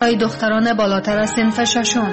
برای دختران بالاتر از صنف ششم.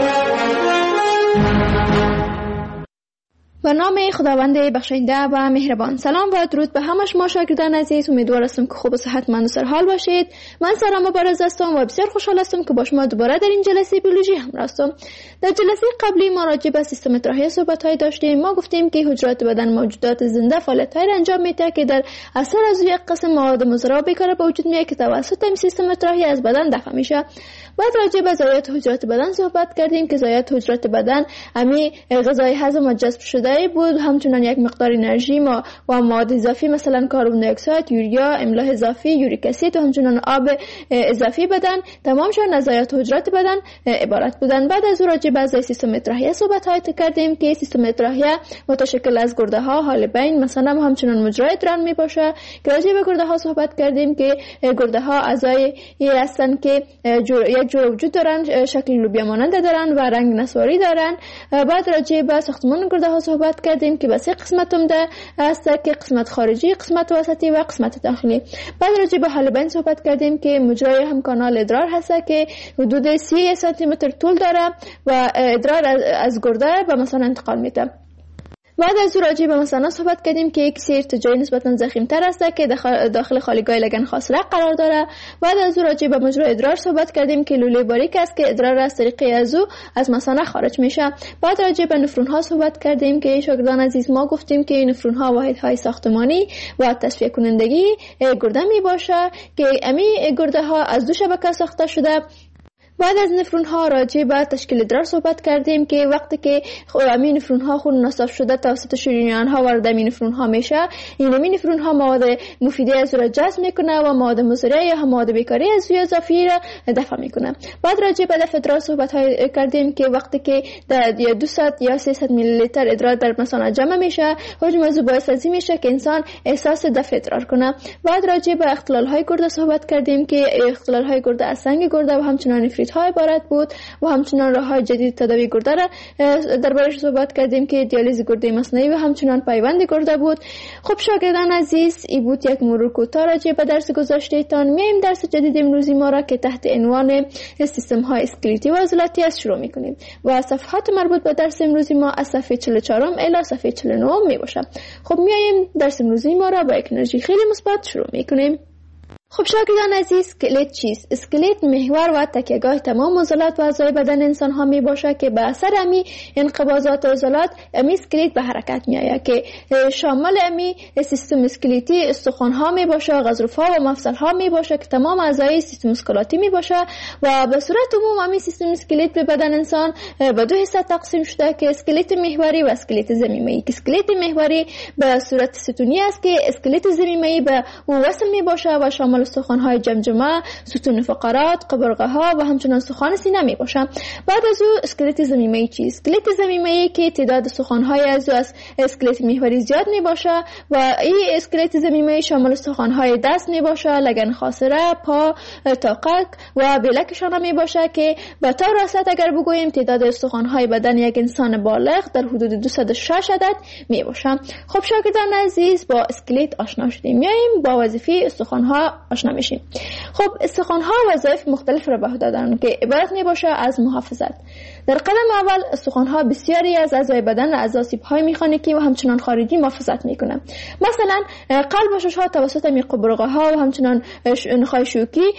به نام خداوند بخشنده و مهربان. سلام و درود به همه شما شاگردان عزیز. امیدوار هستم که خوب و صحتمند و سرحال باشید. من سارا مبارز هستم و بسیار خوشحال هستم که با شما دوباره در این جلسه بیولوژی همراه هستم. در جلسه قبلی ما راجع به سیستم اطراحی صحبت‌های داشتیم. ما گفتیم که حجرات بدن موجودات زنده فعالیت‌های انجام میده که در اثر از یک قسم مواد مضر بیکار به وجود میاد که توسط این سیستم اطراحی از بدن دفع میشه. بعد راجع به ضایعات حجرات بدن صحبت کردیم که ضایعات حجرات بدن امی غذای هضم و جذب شده بود، همچنان یک مقدار انرژی و مواد اضافی مثلا کربن دی اکساید، یوریا، املاح اضافی، یوریک اسید و همچنان آب اضافی بدن تمامشون از ضایعات حجرات بدن عبارت بودن. بعد از راجع به سیستم اطراحی صحبت کردیم که سیستم اطراحی متشکل از گرده ها، حالبین مثلا و همچنان مجرای ادرار می باشه که راجع به گرده ها صحبت کردیم که گرده ها اعضای هستند که یک جور وجود دارن، شکل لوبیا مانند دارن و رنگ نسواری دارن. بعد راجع به ساختمان گرده ها صحبت کردیم که به سه قسمت عمده است که قسمت خارجی، قسمت وسطی و قسمت داخلی. بعد راجع به حالبین صحبت کردیم که مجرای هم کانال ادرار هست که حدود 30 سانتی متر طول داره و ادرار از گرده به مثلا انتقال میده. بعد از راجع به مثلا صحبت کردیم که یک سری ارتجاعی نسبتا ضخیم‌تر است که داخل خالیگاه لگن خاصره قرار داره. بعد از راجع به مجرای ادرار صحبت کردیم که لوله باریک است که ادرار از طریق ازو از مثانه خارج میشه. بعد راجع به نفرون ها صحبت کردیم که شاگردان عزیز ما گفتیم که نفرون ها واحدهای ساختمانی و تصفیه کنندگی گرده می باشه که امی گرده ها از دو شبکه ساخته شده. بعد از نفرون ها راجع به تشکیل ادرار صحبت کردیم که وقتی که این نفرون ها خون نصف شده توسط شریان ها وارد این نفرون ها میشه، این نفرون ها مواد مفیده از را جذب میکنه و مواد مضره یا مواد بیکاری از اضافی را دفع میکنه. بعد راجع به دفع ادرار صحبت کردیم که وقتی که در 200 یا 300 میلی لیتر ادرار در مثانه جمع میشه، حجم از باعث از این میشه که انسان احساس دفع ادرار کنه. بعد راجع به اختلال های گرده صحبت کردیم که اختلال های گرده از سنگ گرده و همچنان نفریت های عبارت بود و همچنان راه‌های جدید تداوی گرده را دربارش صحبت کردیم که دیالیز گرده مصنوعی و همچنان پیوند گرده بود. خب شاگردان عزیز، این بود یک مرور کوتاه راجع به درس گذشته‌تان. میایم درس جدید امروزی ما را که تحت عنوان سیستم های اسکلتی و عضلاتی است شروع می‌کنیم و صفحات مربوط به درس امروزی ما از صفحه 44 الی صفحه 49 میباشه. خب میایم درس امروزی ما را با یک انرژی خیلی مثبت شروع می‌کنیم. خب شاگردان عزیز، اسکلت چیست؟ اسکلت محور و تکیهگاه تمام عضلات و اعضای بدن انسان ها می باشه که به اثر امی انقباضات عضلات امی اسکلت به حرکت می آید که شامل امی سیستم اسکلتی استخوان ها می باشه، غضروف ها و مفصل ها می باشه که تمام اعضای سیستم اسکلاتی می باشه و به صورت عموم امی سیستم اسکلت به بدن انسان به دو حصه تقسیم شده که اسکلت محوری و اسکلت ضمیمه‌ای. اسکلت محوری به صورت ستونی است که اسکلت ضمیمه‌ای به او وصل می باشه و شامل استخوان‌های جمجمه، ستون فقرات، قبرقه‌ها و همچنان استخوان سینه میباشند. بعد از او اسکلت ضمیمه‌ای چیست؟ اسکلت ضمیمه‌ای که تعداد استخوان‌های از اسکلت محوری زیاد میباشه و این اسکلت ضمیمه‌ای شامل استخوان‌های دست میباشه، لگن خاصره، پا، تاقک و بلکشانه میباشه که به طور راست اگر بگوییم تعداد استخوان‌های بدن یک انسان بالغ در حدود 206 عدد میباشه. خب شاگردان عزیز، با اسکلت آشنا شدیم. میایم با وظیفه استخوان‌ها آشنا میشیم. خب استخوان‌ها وظایف مختلف را به عهده دارند که عبارت میباشه از محافظت. در قدم اول استخوان‌ها بسیاری از اعضای بدن از آسیب‌های مکانیکی و همچنان خارجی محافظت میکنند. مثلا قلب و شش‌ها توسط قبرقه‌ها و همچنان نخاع شوکی،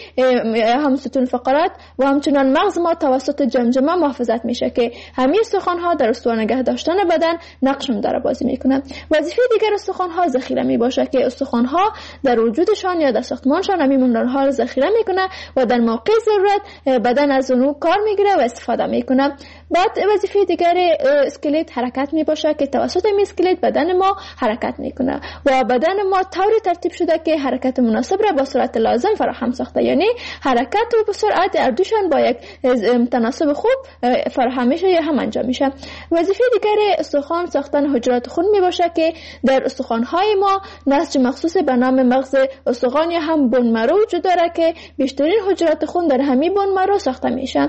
هم ستون فقرات و همچنان مغز ما توسط جمجمه محافظت میشه که همین استخوان‌ها در استوار نگه داشتن بدن نقش داره بازی میکنند. وظیفه دیگر استخوان‌ها ذخیره میباشه که استخوان‌ها در وجودشان یا در ساختمانشان همین مینرال‌ها را ذخیره میکنه و در موقع ضرورت بدن از اونو کار میگیره و استفاده میکنه. بعد وظیفه دیگر اسکلت حرکت میباشه که توسط این اسکلت بدن ما حرکت میکنه و بدن ما طوری ترتیب شده که حرکت مناسب را با سرعت لازم فراهم ساخته، یعنی حرکت و سرعت اردوشان با یک تناسب خوب فراهم میشه یا هم انجام میشه. وظیفه دیگر استخوان ساختن حجرات خون میباشه که در استخوان‌های ما نسج مخصوص به نام مغز استخوان یا هم بون مرو وجود داره که بیشترین حجرات خون در همین بون مرو ساخته میشه.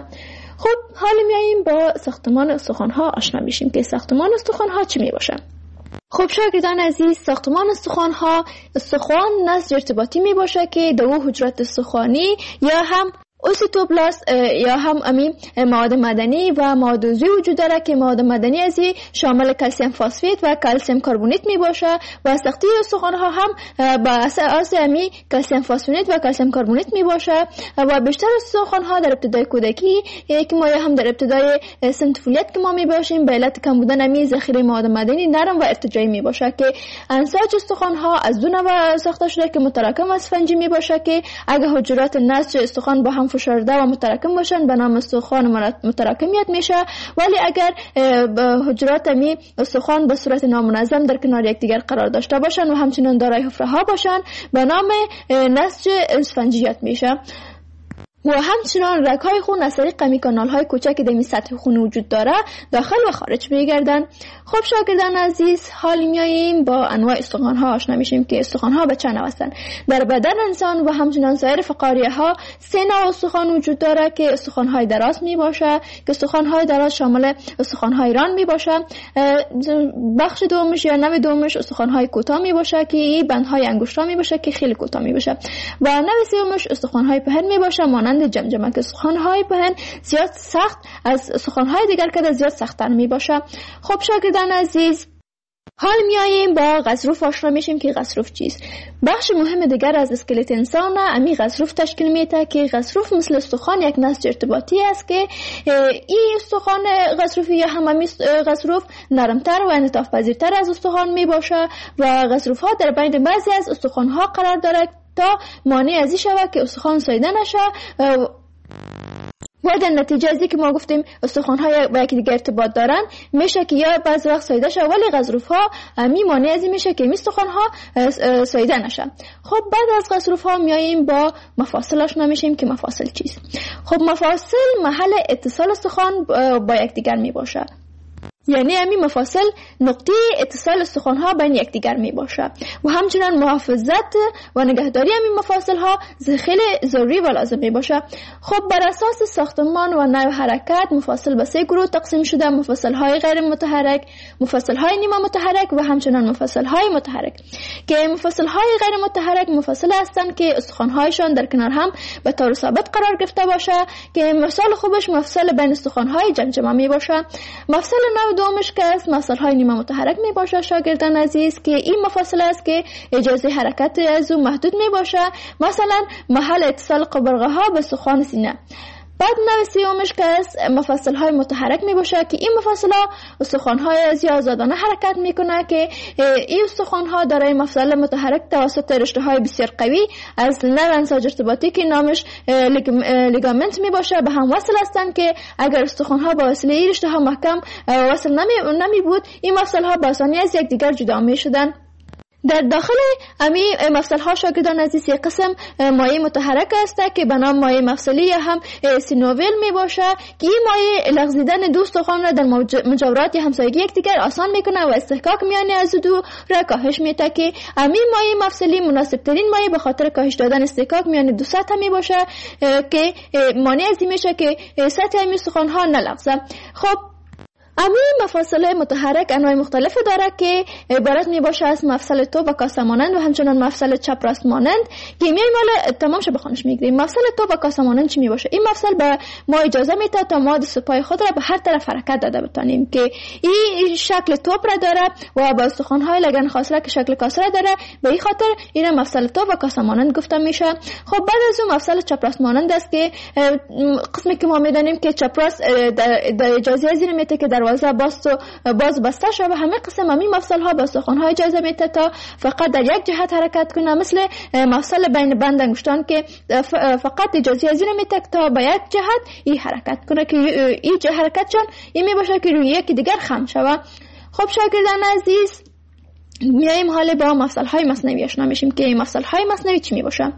خب حالا میاییم با ساختمان استخوان‌ها آشنا میشیم که ساختمان استخوان‌ها چی میباشه. خب شاگردان عزیز، ساختمان استخوان نسج ارتباطی میباشه که دو حجرات استخوانی یا هم اوسیتوبلاست یا هم امی مواد مدنی و مواد عضوی وجود داره که مواد مدنی از شامل کلسیم فسفید و کلسیم کربونیت می باشه و ساخته استخوان ها هم با اساس امی کلسیم فسفید و کلسیم کربونیت می باشه و بیشتر استخوان ها در ابتدای کودکی که ما هم در ابتدای سن طفولیت که ما می باشیم به علت کم بودن امی ذخیره مواد مدنی نرم و ارتجاعی می باشه که انساج استخوان ها از دو نوع ساخته شده که متراکم و اسفنجی می باشه که اگه حجرات نسج استخوان با هم فشرده و متراکم باشن به نام استخوان متراکمیت میشه، ولی اگر حجرات می استخوان به صورت نامنظم در کنار یکدیگر قرار داشته باشن و همچنین دارای حفره ها باشن به نام نسج اسفنجیت میشه. و همچنان رگ‌های خون از طریق کمی کانال‌های کوچک که در سطح خون وجود داره داخل و خارج می‌گردن. خب شاگردان عزیز، حال میاییم با انواع استخوان‌ها آشنا میشیم که استخوان‌ها به چند نوع هستند. در بدن انسان و همچنان سایر فقاریه‌ها 3 نوع استخوان وجود داره که استخوان‌های دراز میباشه که استخوان‌های دراز شامل استخوان‌های ران میباشه. بخش دومش یا نوع دومش استخوان‌های کوتاه میباشه که این بندهای انگشت‌ها میباشه که خیلی کوتاه میباشه. و نوع سومش استخوان‌های پهن میباشه مانند جمجمه که استخوان‌های پهن زیاد سخت از استخوان‌های دیگر که زیاد سخت‌تر میباشه. خب شاگردان عزیز، حال میاییم با غضروف آشنا میشیم که غضروف چیست. بخش مهم دیگر از اسکلت انسان امی غضروف تشکیل میده که غضروف مثل استخوان یک نسج ارتباطی است که این استخوان غضروفی یا هم امی غضروف نرمتر و انعطاف پذیرتر از استخوان میباشه و غضروف ها در بین بعضی از استخوان ها قرار داره تا مانع ازی شود که استخوان ساییده نشه و در نتیجه ازی که ما گفتیم استخوان های با یکی دیگه ارتباط دارن میشه که یا بعض وقت ساییده شه ولی غضروف ها می مانع ازی میشه که استخوان ها ساییده نشه. خب بعد از غضروف ها میاییم با مفاصل آشنا میشیم که مفاصل چیست. خب مفاصل محل اتصال استخوان با یکدیگر می باشه، یعنی امی مفاصل نقطه اتصال استخوان ها بین یکدیگر می باشه و همچنان محافظت و نگهداری امی مفاصل ها خیلی ضروری و لازم می باشه. خب بر اساس ساختمان و نوع حرکت مفاصل به 3 گروه تقسیم شده: مفاصل های غیر متحرک، مفاصل های نیمه متحرک و همچنان مفاصل های متحرک. که مفاصل های غیر متحرک مفاصل هستند که استخوان هایشان در کنار هم به طور ثابت قرار گرفته باشه که مثال خوبش مفصل بین استخوان های جمجمه می باشه. مفصل دومش که است مفصل های نیمه متحرک می باشه شاگردان عزیز که این مفصل است که اجازه حرکت از اون محدود می باشه، مثلا محل اتصال قبرقه ها به استخوان سینه. بعد نوع سومش که است مفصل های متحرک می باشه که این مفصل ها استخوان های از آزادانه حرکت می کنه که این استخوان ها دارای مفصل متحرک توسط رشته های بسیار قوی از نوع انساج ارتباطی که نامش لیگامنت می باشه به هم وصل هستند که اگر استخوان ها با وسیله این رشته ها محکم وصل نمی بود این مفصل ها با آسانی از یکدیگر جدا می شدن. در داخل امی مفصل ها شاگردان عزیز یک قسم مایع متحرک است که به نام مایع مفصلی یا هم سینوویل می باشه که این مایع لغزیدن دو استخوان را در مجاورات یا همسایگی یکدیگر آسان میکنه و استحکاک میان از دو را کاهش میده که امی مایع مفصلی مناسب ترین مایع به خاطر کاهش دادن استحکاک میان دو سطح می باشه که مانع ازی میشه که سطح امی استخوان ها نلغزه. خب امی مفاصل متحرک انواع مختلف داره که عبارت می باشه از مفصل توپ و کاسه مانند و همچنان مفصل چپ راست مانند که میای مال تمام شه بخونش میگیریم. مفصل توپ و کاسه مانند چی می باشه؟ این مفصل به ما اجازه میده تا ما دست پای خود را به هر طرف حرکت داده بتانیم که این شکل توپ را داره و با استخوان های لگن خاصره که شکل کاسه را داره، به این خاطر این مفصل توپ و کاسه مانند گفته میشه. خب بعد از اون مفصل چپ راست مانند است که قسمی که ما میدونیم که چپ راست در اجازه زیر میته که دروازه باز بسته شده و همه قسم امی مفصل ها با استخوان ها اجازه میده تا فقط در یک جهت حرکت کنه، مثل مفصل بین بند انگشتان که فقط اجازه از این میده تا با یک جهت این حرکت کنه که این حرکت چون این می باشه که روی یکی دیگر خم شوه. خب شاگردان عزیز، میایم حالا با مفصل های مصنوی آشنا میشیم که مفصل های مصنوی چی می باشه.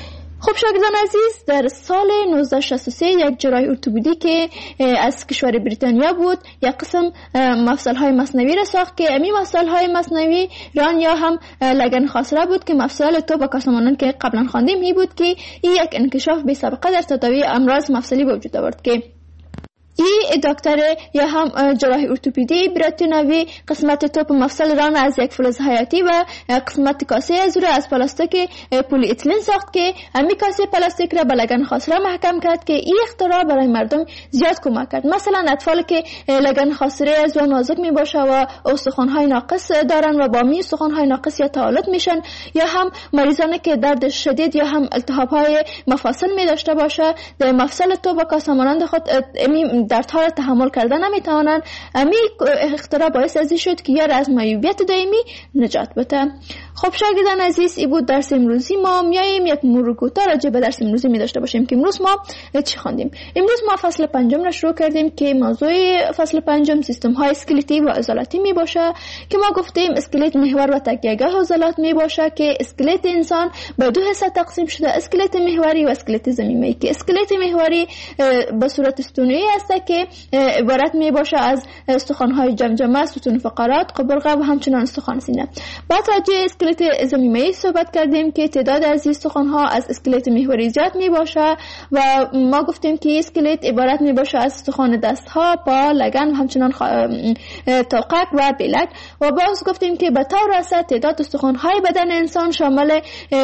خب شاگردان عزیز، در سال 1963 یک جراح ارتوپدی که از کشور بریتانیا بود یک قسم مفصل های مصنوی را ساخت که امی مفصل های مصنوی ران یا هم لگن خاصره بود که مفصل توپ و کاسه مانند که قبلا خواندیم بود که این یک انکشاف بی سابقه در تداوی امراض مفصلی وجود آورد که این دکتر یا هم جراح ارتوپدی براتینوی قسمت توپ مفصل ران از یک فلز حیاتی و قسمت کاسه از رو از پلاستیک پلی اتیلن ساخت که امی کاسه پلاستیک را به لگن خاصره محکم کرد که این اختراع برای مردم زیاد کمک کرد. مثلا اطفالی که لگن خاصره از و نازک می باشه و استخوان‌های ناقص دارن و با می استخوان‌های ناقص یا تعالت میشن، یا هم مریضانی که درد شدید یا هم التهاب‌های مفاصل می داشته باشه، در مفصل توپ و کاسه مانند خود دردها را تحمل کردن نمیتوانند. امی اختراع باعث ازی شد که یار از معیوبیت دائمی نجات بده. خب شاگردان عزیز، این بود درس امروزی ما. میایم یک مرور کوتاه راجع به درس امروزی می داشته باشیم که امروز ما چی خواندیم. امروز ما فصل پنجم را شروع کردیم که موضوع فصل پنجم سیستم های اسکلتی و عضلاتی می باشه که ما گفتیم اسکلت محور و تکیه‌گاه عضلات می باشه که اسکلت انسان به دو حصه تقسیم شده، اسکلت محوری و اسکلت ضمیمه‌ای که اسکلت محوری به صورت استونی است که عبارت می باشه از استخوان‌های جمجمه، ستون فقرات، قبرقه و همچنان استخوان سینه. بعد راجع اسکلت ضمیمه‌ای صحبت کردیم که تعداد از استخوان‌ها از اسکلت محوری زیاد می باشه و ما گفتیم که اسکلت عبارت می باشه از استخوان دست‌ها، پا، لگن و همچنان توقک و بلک. و باز گفتیم که به طور اصل تعداد استخوان‌های بدن انسان شامل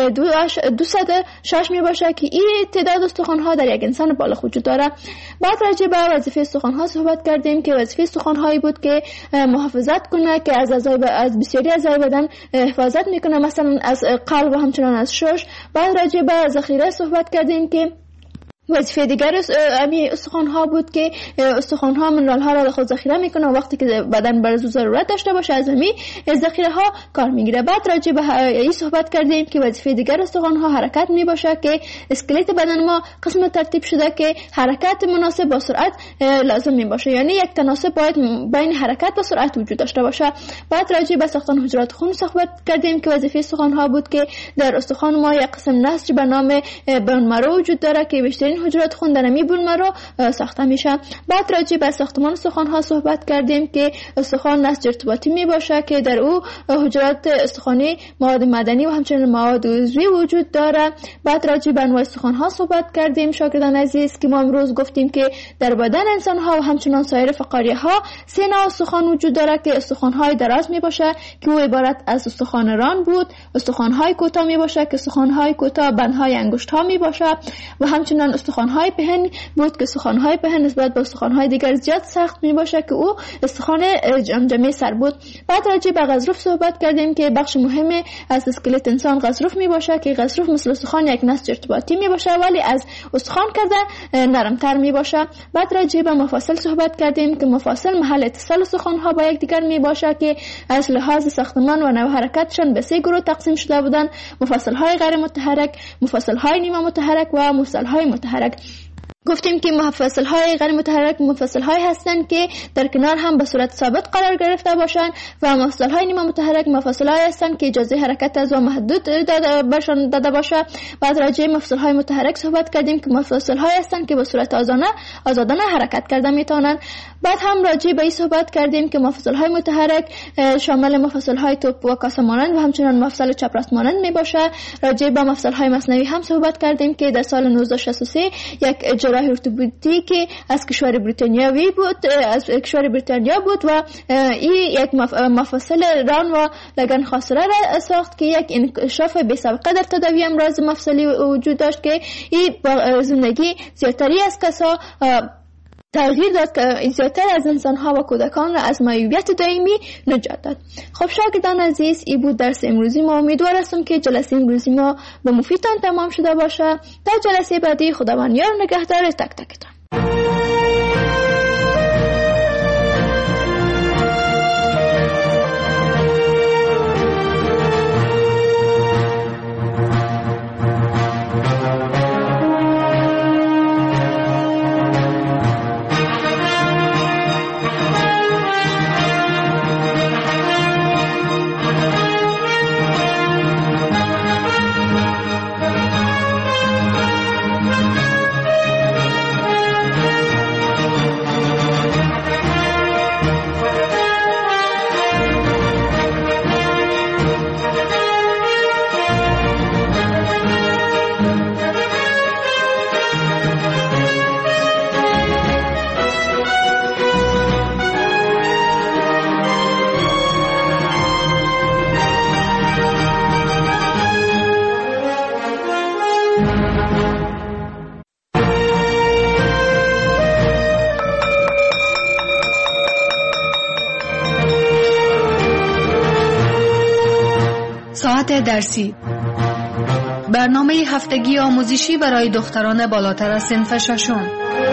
206 می باشه که این تعداد استخوان‌ها در یک انسان بالغ وجود داره. بعد راجع به وظیفه استخوان‌ها صحبت کردیم که وظیفه استخوان‌هایی بود که محافظت کنه، که از بسیاری اعضای بدن حفاظت میکنه، مثلا از قلب و همچنان از شش. بعد راجع به ذخیره صحبت کردیم که وظیفه دیگر استخوان‌ها بود که استخوان‌ها منرال‌ها را خود ذخیره میکنه و وقتی که بدن برای ضرورت داشته باشه از ذخیره‌ها کار میگیره. بعد راجع به این صحبت کردیم که وظیفه دیگر استخوان‌ها حرکت میباشه که اسکلت بدن ما قسم ترتیب شده که حرکت مناسب با سرعت لازم میباشه، یعنی یک تناسب باید بین حرکت و سرعت وجود داشته باشه. بعد راجع به ساختن حجرات خون صحبت کردیم که وظیفه استخوان‌ها بود که در استخوان ما یک قسم نسج به نام بون مرو وجود داره که بیشتر حجرات خون در امی بون مرو ساخته میشه. بعد راجع به ساختمان استخوان‌ها صحبت کردیم که استخوان نسج ارتباطی می باشه که در او حجرات استخوانی، مواد مدنی و همچنین مواد عضوی وجود داره. بعد راجع به انواع استخوان‌ها صحبت کردیم شاگردان عزیز که ما امروز گفتیم که در بدن انسان‌ها و همچنین سایر فقاریه‌ها 3 نوع استخوان وجود داره که استخوان‌های دراز می باشه که او عبارت از استخوان ران بود، استخوان‌های کوتاه می باشه که استخوان‌های کوتاه بندهای انگشت‌ها می باشه و همچنین استخوان‌های پهن بود که استخوان‌های پهن نسبت به استخوان‌های دیگر زیاد سخت می باشه که او استخوان جمجمه سر بود. بعد راجع به غضروف صحبت کردیم که بخش مهمی از اسکلت انسان غضروف می باشه که غضروف مثل استخوان یک نسج ارتباطی می باشه ولی از استخوان کرده نرمتر می باشه. بعد راجع به مفاصل صحبت کردیم که مفاصل محل اتصال استخوان‌ها با یکدیگر می باشه که از لحاظ ساختمان و نوع حرکتشان به 3 گروه تقسیم شده بودند: مفاصل‌های غیر متحرک، مفاصل‌های نیمه متحرک و مفاصل‌های متحرک. گفتیم که مفاصل‌های غیر متحرک مفاصل‌هایی هستند که در کنار هم به صورت ثابت قرار گرفته باشند و مفاصل‌های نیمه متحرک مفاصل‌هایی هستند که اجازه حرکت از و محدود داده باشه. بعد راجع به مفاصل‌های متحرک صحبت کردیم که مفاصل‌هایی هستند که به صورت آزادانه حرکت کرده میتونند. بعد هم راجع به این صحبت کردیم که مفاصل‌های متحرک شامل مفاصل‌های توپ و کاسه مانند و همچنین مفصل چپراست مانند میباشه. راجع به مفصل‌های مصنوی هم صحبت کردیم که در سال 1963 یک جراح ارتوپدی که از کشور بریتانیا بود و این یک مفصل ران و لگن خاصره را ساخت که یک انکشاف بی سابقه در تداوی امراض مفصلی وجود داشت که این با زندگی زیادتری از کسا تغییر داد که زیادتر از انسان‌ها و کودکان را از معیوبیت دائمی نجات داد. خب شاگردان عزیز، این بود درس امروزی ما. امیدوار هستم که جلسه امروزی ما به مفیدتان تمام شده باشه. تا جلسه بعدی، خداوند یار و نگهدار تک تکتان. درسی، برنامه هفتگی آموزشی برای دختران بالاتر از صنف ششم.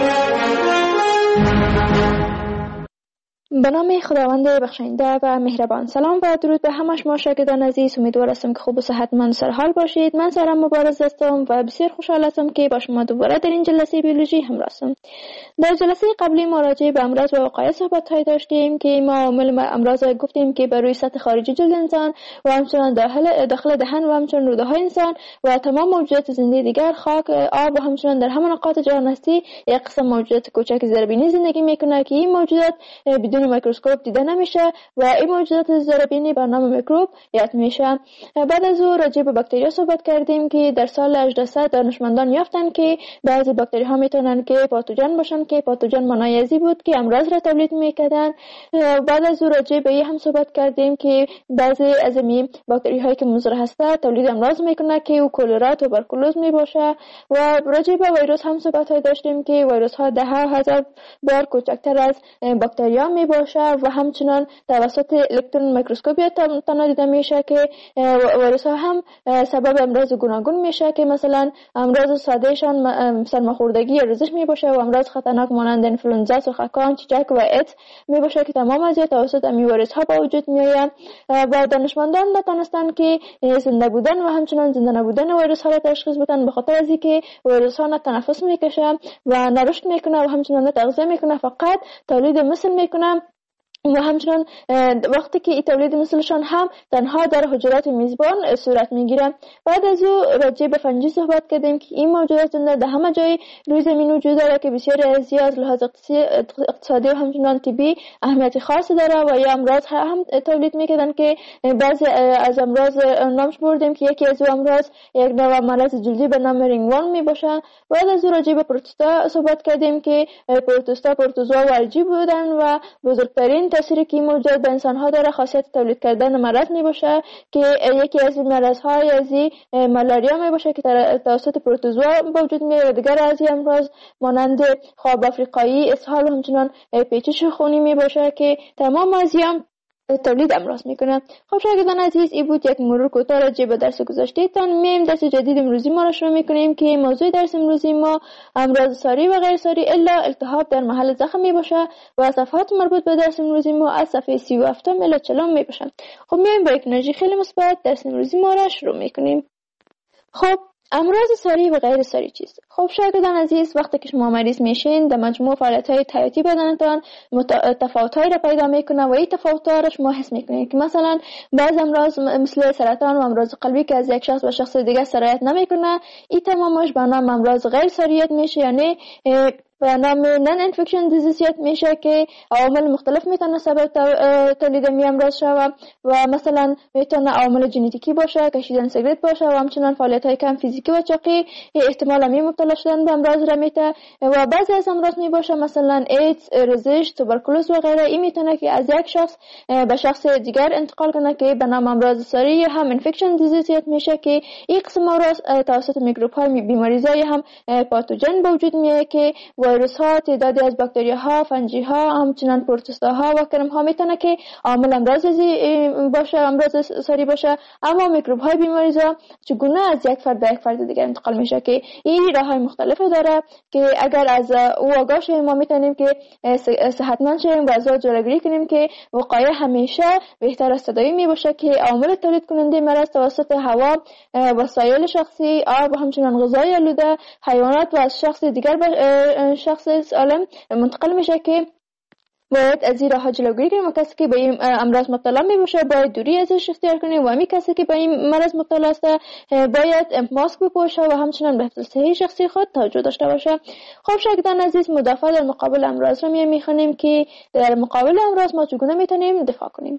به نام خداوند بخشنده و مهربان. سلام و درود به همه شما شاگردان عزیز. امیدوار هستم که خوب و صحتمند و سرحال باشید. من سارا مبارز هستم و بسیار خوشحال هستم که با شما دوباره در این جلسه بیولوژی همراه هستم. در جلسه قبلی ما راجع به امراض و وقایع صحبت داشتیم که ما عوامل امراض گفتیم که بر روی سطح خارجی جلد انسان و همچنین داخل دهن و همچنین روده های انسان و تمام موجودات زنده دیگر، خاک، آب و همچنین در همه نقاط جهان هستی یک قسم موجودات کوچک زیربینی زندگی میکنه که این موجودات بدون میکروسکوپ دیده نمیشه و این موجودات زیربینی به نام میکروب یاد میشه. بعد از او راجع به باکتریا صحبت کردیم که در سال 1800 دانشمندان یافتن که بعضی باکتری ها میتونن که پاتوژن باشن که پاتوژن مانایزی بود که امراض را تولید میکردن. بعد از او راجع به این هم صحبت کردیم که بعضی از این باکتری هایی که مضر هسته تولید امراض میکنه که او کلرا، توبرکولوز میباشه. و راجع به ویروس هم صحبت داشتیم که ویروس ها 10,000 بار کوچکتر از باکتریا میباشه و همچنان توسط الکترون میکروسکوپی تنها دیده میشه که ویروس ها هم سبب امراض گوناگون میشه که مثلا امراض سادهشان سرماخوردگی یا ریزش میباشه و امراض خطرناک مانند انفلوئنزا، سوختکان، چیچک و ایدز میباشه که تمام از توسط این ویروس ها به وجود میآید. و دانشمندان نتونستن که زنده بودن و همچنان زنده نبودن ویروس ها را تشخیص بدن به خاطر از اینکه ویروس ها نه تنفس میکشه و نه رشد میکنه و همچنان نه تغذیه میکنه، فقط تولید مثل میکنه و همچنان وقتی که این تولید مثلشان هم تنها در حجرات میزبان صورت میگیره. بعد از او راجع به فنجی صحبت کردیم که این موجودات در همه جای روی زمین وجود داره که بسیاری از از لحاظ اقتصادی و همچنان طبی اهمیت خاصی داره و یا امراض هم تولید میکردن که بعضی از امراض نامش بردیم که یکی از امراض یک نوع مرض جلدی به نام رینگوان میباشه. بعد از او راجع به پروتوزوا صحبت کردیم که پروتوزوا و الگی بودن و بزرگترین تأثیری که موجود به انسان ها داره خاصیت تولید کردن مرض می باشه که یکی از این مرض های از مالاریا می باشه که توسط پروتوزوا به وجود میاد و دیگر از این امراض مانند خواب افریقایی، اسهال و همچنان پیچش خونی می باشه که تمام از تولید امراض میکنه. خب شاگردان عزیز، این بود یک مرور کوتاه راجع به درس گذشتهتان. میایم درس جدید امروزی ما را شروع میکنیم که موضوع درس امروزی ما امراض ساری و غیر ساری الا التهاب در محل زخم میباشه و صفحات مربوط به درس امروزی ما از صفحه 37 الی 40 میباشن. خب میایم با یک انرژی خیلی مثبت درس امروزی ما را شروع میکنیم. خب امراض ساری و غیر ساری چیست؟ خب شاگردان عزیز، وقتی که شما مریض میشین در مجموع فعالیت‌های حیاتی بدنتان تفاوت‌هایی را پیدا میکنه و این تفاوت‌ها را شما حس میکنید که مثلا بعض امراض مثل سرطان و امراض قلبی که از یک شخص به شخص دیگر سرایت نمیکنه، این تمامش به نام امراض غیر ساریت میشه، یعنی به نام نان انفکشن دیزیز میشه که عوامل مختلف میتونه سبب تولید می امراض شود و مثلا میتونه عوامل ژنتیکی باشه، کشیدن سیگرت باشه و همچنین فعالیت‌های کم فیزیکی و چاقی احتمال می مبتلا شدن به امراض را میته. و بعضی از امراض می باشه مثلا ایدز، ریزش، توبرکولوز و غیره. این میتونه که از یک شخص به شخص دیگر انتقال کنه که به نام امراض ساری هم انفکشن دیزیز میشه که این قسم امراض توسط میکروب های بیماریزای هم پاتوژن به وجود میاد که ویروس ها، تعدادی از باکتری ها، فنجی ها، همچنین پروتوزوا ها و کرم ها میتونه که عامل امراض باشه، امراض ساری باشه. اما میکروب های بیماریزا چگونه از یک فرد به یک فرد دیگر انتقال میشه که این راه های مختلفی داره که اگر از او آگاه شیم ما میتونیم که صحتمند شیم و از آن جلوگیری کنیم که وقایع همیشه بهتر از تداوی میباشه که عوامل تولید کننده مرض توسط هوا، وسایل شخصی، آب و همچنین غذای آلوده، حیوانات و از شخص دیگر به شخص سالم منتقل میشه که باید از این راه جلوگیری کنیم و کسی که به این امراض مبتلا می باشه باید دوری ازش اختیار کنیم و همین کسی که به این مرض مبتلا است باید ماسک بپوشه و همچنین به حفظ صحت شخصی خود توجه داشته باشه. خب شاگردان عزیز، مدافع در مقابل امراض رو میخوانیم که در مقابل امراض ما چگونه میتونیم دفاع کنیم.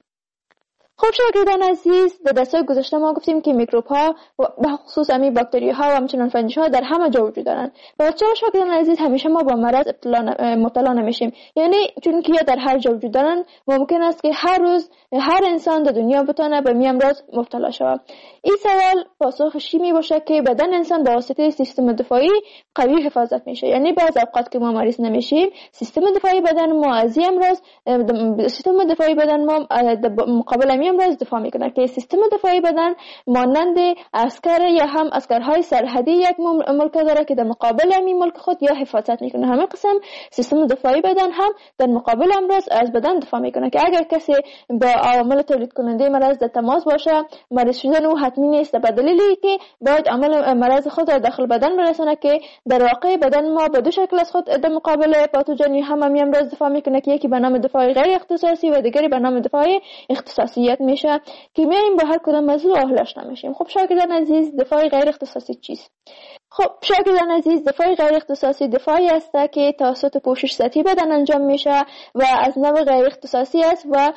خب شاگردان عزیز، در درس‌های گذشته ما گفتیم که میکروب ها و به خصوص همین باکتری ها و همچنین فنجی ها در همه جا وجود دارند. و چرا شاگردان عزیز همیشه ما با مرض مبتلا نمیشیم؟ یعنی چون که در هر جا وجود دارند ممکن است که هر روز هر انسان در دنیا بتونه به می امراض مبتلا شود. این سوال پاسخش می باشه که بدن انسان با واسطه سیستم دفاعی قوی حفاظت میشه. یعنی بعض اوقات که ما مریض نمیشیم، سیستم دفاعی بدن ما از این امراض، سیستم دفاعی بدن ما مقابل می امراض دفاع میکنه که سیستم دفاعی بدن مانند عسکر یا هم عسکرهای سرحدی یک ملک داره که در مقابل این ملک خود یا حفاظت میکنه. همه قسم سیستم دفاعی بدن هم در مقابل امراض از بدن دفاع میکنه که اگر کسی با عوامل تولید کننده مرض در تماس باشه، مریض شدن او حتمی نیست به دلیلی که باید عامل مرض خود را داخل بدن برسونه که در واقع بدن ما به دو شکل از خود در مقابل پاتوژن هم امراض دفاع میکنه که یکی به نام دفاع غیر اختصاصی و دیگری به نام دفاع اختصاصیت میشه که میایم با هر کدام موضوع آهلش نمیشیم. خب شاگردان عزیز، دفاع غیر اختصاصی چیست؟ خب شاگردان عزیز، دفاع غیر اختصاصی دفاعی است که توسط پوشش سطحی بدن انجام میشه و از نوع غیر اختصاصی است و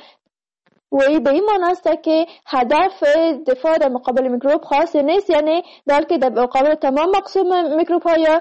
به این معنی است که هدف دفاع در مقابل میکروب خاص نیست، یعنی بلکه در مقابل تمام مقسوم میکروب ها یا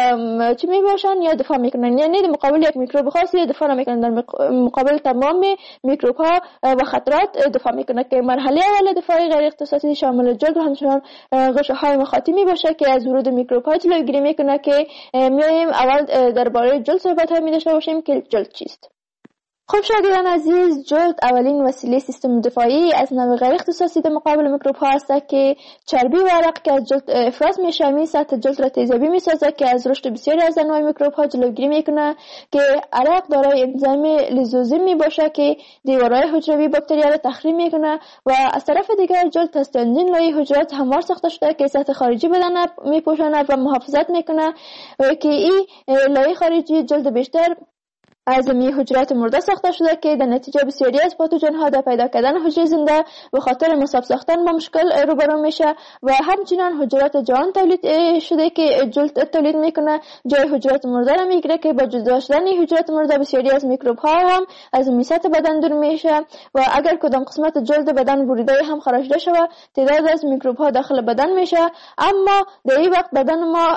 چی می باشن یا دفاع میکنن، یعنی در مقابل یک میکروب خاصی دفاع نمیکنن، در مقابل تمام میکروب ها و خطرات دفاع میکنه که مرحله اول دفاع غیر اختصاصی شامل جلد و همچنان غشه های مخاطی می باشه که از ورود میکروب ها جلوگیری میکنه که میایم اول درباره جلد صحبت ها می داشته باشیم که جلد چیست. خب شاگردان عزیز، جلد اولین وسیله سیستم دفاعی از نوع غیر اختصاصی در مقابل میکروب ها است که چربی و عرق که از جلد افراز میشه می سطح جلد را تیزابی میسازه که از رشد بسیاری از انواع میکروب ها جلوگیری میکنه که عرق دارای انزیم لیزوزیم می باشه که دیوارهای حجروی باکتریا را تخریب میکنه و از طرف دیگر جلد از چندین لایه حجرات هموار ساخته شده که سطح خارجی بدن میپوشانه و محافظت میکنه و که این لایه خارجی جلد بیشتر از حجرات مرده ساخته شده که در نتیجه بسیاری از پاتوژن ها در پیدا کردن حجره زنده به خاطر مصاب ساختن با مشکل روبرو میشه و همچنان حجرات جان تولید شده که جلد تولید میکنه جای حجرات مرده را میگیره که با جدا شدن حجرات مرده بسیاری از میکروب ها هم از سطح بدن دور میشه و اگر کدام قسمت جلد بدن بریده هم خارجیده شود تعداد از میکروب ها داخل بدن میشه، اما در این وقت بدن ما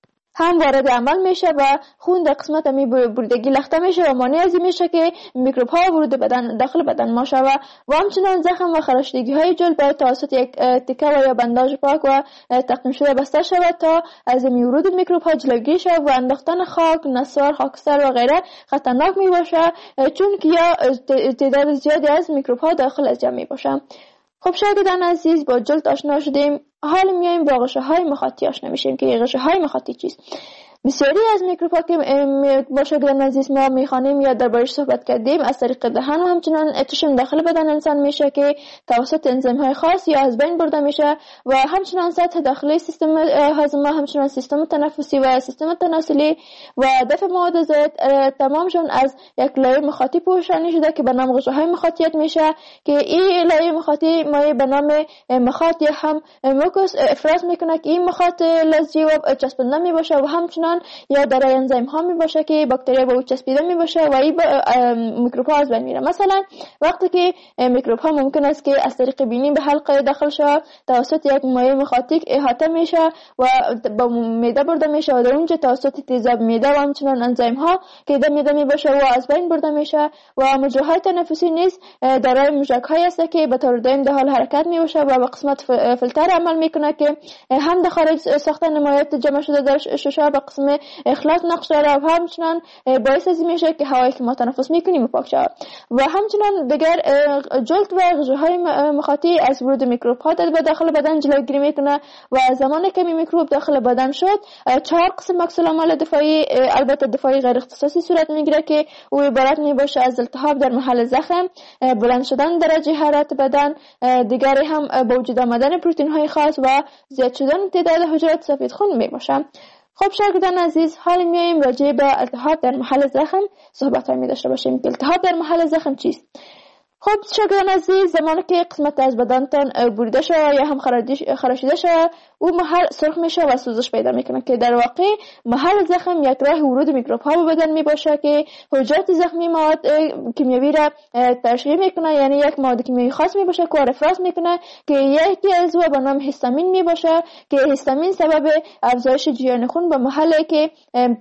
هم وارد عمل میشه و خون در قسمت می بریدگی لخته میشه و مانع از این میشه که میکروب ها ورود بدن داخل بدن ما شود و همچنان زخم و خراشیدگی های جلد باید توسط یک تکه و یا بنداژ پاک و تعقیم شده بسته شود تا از ورود میکروب ها جلوگیری شود و انداختن خاک، نسوار، خاکستر و غیره خطرناک می باشه چون که یا تعداد زیادی از میکروب ها داخل از جمع می باشه. خب شاگردان عزیز، با جلد آشنا شدیم، حالا میایم با غشه های مخاطی آشنا میشیم که غشه های مخاطی چیست. بسیاری از میکروب ها که با شاگردان عزیز ما میخوانیم یا دربارش صحبت کردیم از طریق دهن و همچنان اتشن داخل بدن انسان میشه که توسط انزیم های خاص یا از بین برده میشه و همچنان سطح داخلی سیستم هاضمه، همچنان سیستم تنفسی و سیستم تناسلی و دفع مواد زائد تمامشون از یک لایه مخاطی پوشانی شده که به نام غشه های مخاطیت میشه که این لایه مخاطی مایع به نام مخاط یا هم موکوس افراز میکنه که این مخاط لزجی و چسبنده میباشه و همچنان یا در انزیم ها می باشه که باکتریا به او چسبیده می باشه و این میکروب ها از بین میره. مثلا وقتی که میکروب ها ممکن است که از طریق بینی به حلقه داخل شود توسط یک مایع مخاطی احاطه میشه و به معده برده میشه و در اونجا توسط تیزاب معده و همچنان انزیم ها که در معده می باشه و از بین برده میشه و مجراهای تنفسی نیز دارای موشک های است که به طور دائم در حال حرکت می باشه و به قسمت فیلتر عمل میکنه که هم در خارج ساختن مایعات جمع شده در ششا به قسم اخلاص نقش داره و همچنان باعث از این میشه که هوایی که ما تنفس میکنیم پاک شود و همچنان دیگر جلد و غشه های مخاطی از ورود میکروب ها در داخل بدن جلوگیری میکنه و زمانی که میکروب داخل بدن شد 4 قسم عکس العمل دفاعی البته دفاعی غیر اختصاصی صورت میگیره که او عبارت میباشه از التهاب در محل زخم، بلند شدن درجه حرارت بدن، دیگری هم با وجود آمدن پروتئین های خاص و زیاد شدن تعداد حجرات سفید خون میباشه. خب شاگردان عزیز، حالا میایم راجع به التهاب در محل زخم صحبت می داشته باشیم که التهاب در محل زخم چیست. خب شاگردان عزیز، زمانی که قسمت از بدنتان بریده شود یا هم خراشیده شود او محل سرخ میشه و سوزش پیدا میکنه که در واقع محل زخم یک راه ورود میکروب ها به بدن میباشه که حجرات زخمی مواد کیمیایی را تشکیل میکنه، یعنی یک مواد کیمیایی خاص میباشه که افراز میکنه که یکی از او به نام هیستامین میباشه که هیستامین سبب افزایش جریان خون به محلی که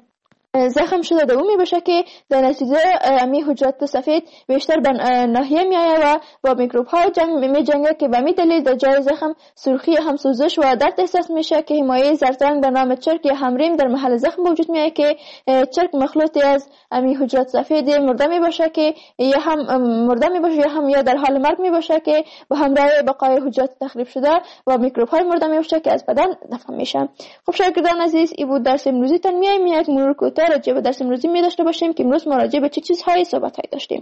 زخم شده دومی باشه که در نتیجه امی حجرات سفید بیشتر به ناحیه میآید و با میکروب ها می جنگه که به می دلیل در جای زخم سرخی هم سوزش و درد احساس میشه که حمایه زردرنگ به نام چرک یا همریم در محل زخم وجود میآید که چرک مخلوطی از امی حجرات سفید مرده می باشه که یا هم مرده می باشه یا هم یا در حال مرگ می باشه که با همراه بقای حجرات تخریب شده و میکروب های مرده می باشه که از بدن دفع میشه. خب شاگردان عزیز، این بود درس امروزی تان. میایم یک مرور کوتاه راجع به درس امروزی می داشته باشیم که امروز ما راجع به چه چیزهایی صحبت داشتیم.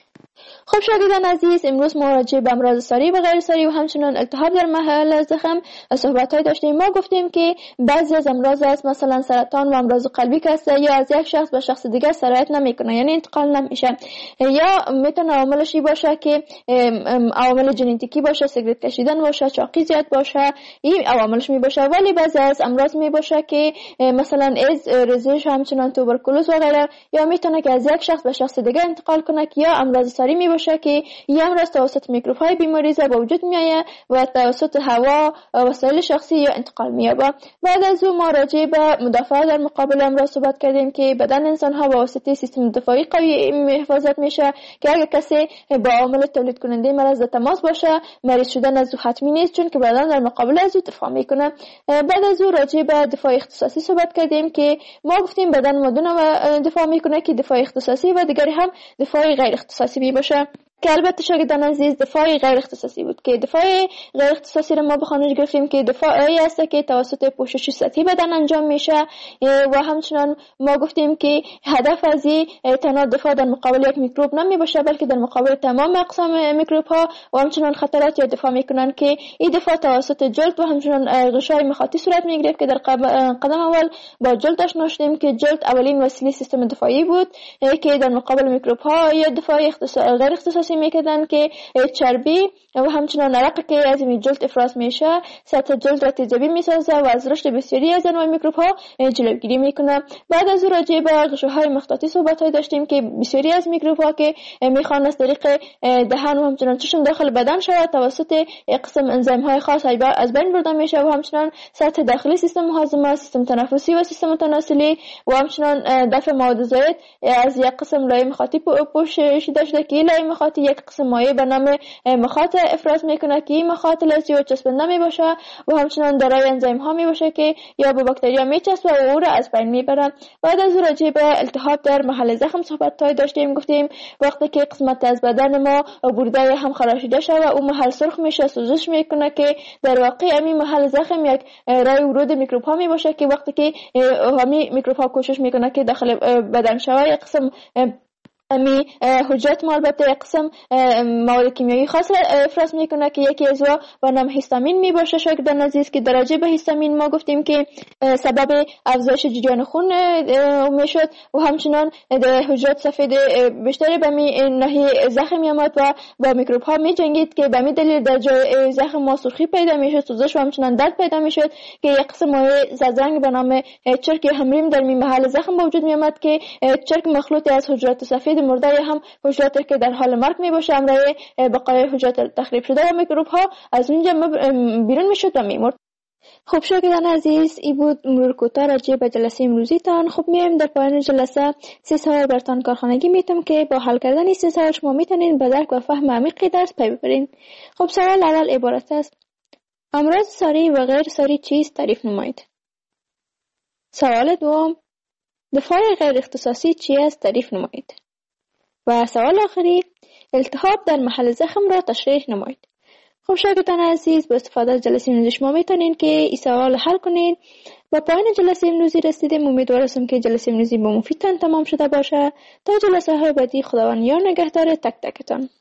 خب شاگردان عزیز، امروز ما راجع به امراض ساری و غیر ساری و همچنین التهاب در محل زخم صحبت داشتیم. ما گفتیم که بعضی از امراض است مثلا سرطان و امراض قلبی که است یا از یک شخص به شخص دیگر سرایت نمیکنه، یعنی انتقال نمیشه، یا میتونه عواملش باشه که عوامل ژنتیکی باشه، سیگرت کشیدن باشه، چاقی زیاد باشه، این عواملش می باشه. ولی بعضی از امراض می باشه که مثلا ایدز، ریزش، همچنین توبرکلوز و غیره، یا میتونه که از یک شخص به شخص دیگر انتقال کنه، یا امراض ساری می باشه که این امراض توسط میکروب های بیماریزا به وجود می آید و توسط هوا، وسایل شخصی یا انتقال می یابد. بعد از اون ما راجع به مدافعت در مقابل امراض صحبت کردیم که بدن انسان ها با واسطه سیستم دفاعی قوی حفاظت میشه که اگر کسی با عامل تولید کننده مرض در تماس باشه، مریض شدن از او حتمی نیست، چون که بدن در مقابل از او دفاع میکنه. بعد از اون راجع به دفاع اختصاصی صحبت کردیم که ما گفتیم بدن مدونه دفاع میکنه که دفاع اختصاصی و دیگری هم دفاع غیر اختصاصی می باشه، که البته شاگردان عزیز دفاع غیر اختصاصی بود که دفاع غیر اختصاصی رو ما به خانش گرفتیم که دفاعی است که توسط پوشش سطحی بدن انجام میشه و همچنان ما گفتیم که هدف از این تنها دفاع در مقابل یک میکروب نمی باشه، بلکه در مقابل تمام اقسام میکروب ها و همچنان خطرات یا دفاع میکنن که این دفاع توسط جلد و همچنان غشای مخاطی صورت میگیره که در قدم اول با جلد آشنا شدیم که جلد اولین وسیله سیستم دفاعی بود که در مقابل میکروب ها یا دفاع غیر اختصاصی میکردن که چربی و همچنان عرق که از این جلد افراز میشه سطح جلد را تیزابی میسازه و از رشد بسیاری از انواع میکروب ها جلوگیری میکنه. بعد از راجع به غشاهای مخاطی صحبت داشتیم که بسیاری از میکروب ها که میخوان از طریق دهان و همچنان چشم داخل بدن شود توسط قسم انزیم های خاص از بین برده میشه و همچنان سطح داخلی سیستم هاضمه، سیستم تنفسی و سیستم تناسلی و همچنان دفع مواد زائد از یک قسم لایه مخاطی پوشیده شده که لایه مخاطی یک قسم مایع به نام مخاط افراز میکنه که این مخاط لزج و چسبنده می باشه و همچنان دارای انزیم ها می باشه که یا به باکتریا میچسبه و او را از بین میبره. بعد از راجع به التهاب در محل زخم صحبت داشتیم. گفتیم وقتی که قسمت از بدن ما بریده هم خراشیده شده و اون محل سرخ میشه، سوزش میکنه که در واقع همین محل زخم یک راه ورود میکروب ها می باشه که وقتی که همین میکروب ها کوشش میکنه که داخل بدن شود یک قسم امی حجرات ما البته یک قسم مواد کیمیایی خاص افراز میکنه که یکی از و نام هیستامین می باشه. شاگردان عزیز که درجه به هیستامین ما گفتیم که سبب افزایش جریان خون میشد و همچنان حجرات سفید بیشتری به ناحیه زخم میامد و با میکروب ها می جنگید که به می دلیل در جای زخم ما سرخی پیدا میشد، سوزش و همچنان درد پیدا میشد که یک قسم مایع زردرنگ به نام چرک همریم در محل زخم به وجود میامد که چرک مخلوطی از حجرات سفید مرده یا هم حجراتی که در حال مرگ می باشه همراه بقای حجرات تخریب شده و میکروب ها از اونجا بیرون میشد و میمرد. خب شاگردان عزیز، این بود مرور کوتاه راجع به جلسه امروزی تان. خب میایم در پایان جلسه 3 سوال براتون کارخانگی میتونم که با حل کردن این 3 سوال شما میتونین به درک و فهم عمیق درس پی ببرین. خب سوال اول عبارت است: امراض ساری و غیر ساری چیست؟ تعریف نمایید. سوال دوم: دفاع غیر اختصاصی چی است؟ تعریف نمایید. و سوال آخری: التهاب در محل زخم را تشریح نمایید. خب شاگردان عزیز، با استفاده از جلسه امروزی شما میتونین که این سوال حل کنین. با پایان جلسه امروزی رسیدیم. امیدوارم که جلسه امروزی با مفیدتان تمام شده باشه. تا جلسه های بعدی، خداوند یار نگهدار تک تکتان.